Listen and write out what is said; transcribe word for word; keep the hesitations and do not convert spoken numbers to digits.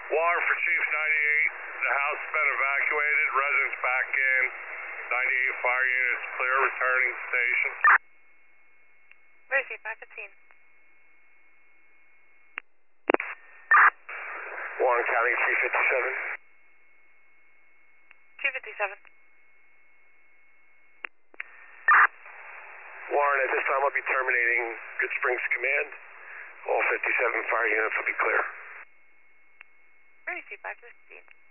Warren for Chief ninety-eight. The house has been evacuated. Residents back in. ninety-eight fire units clear. Returning to station. Mercy, five fifteen. Warren County three fifty-seven. two fifty-seven. Warren, at this time I'll be terminating Good Springs Command. All fifty-seven fire units will be clear. Mercy, five fifteen.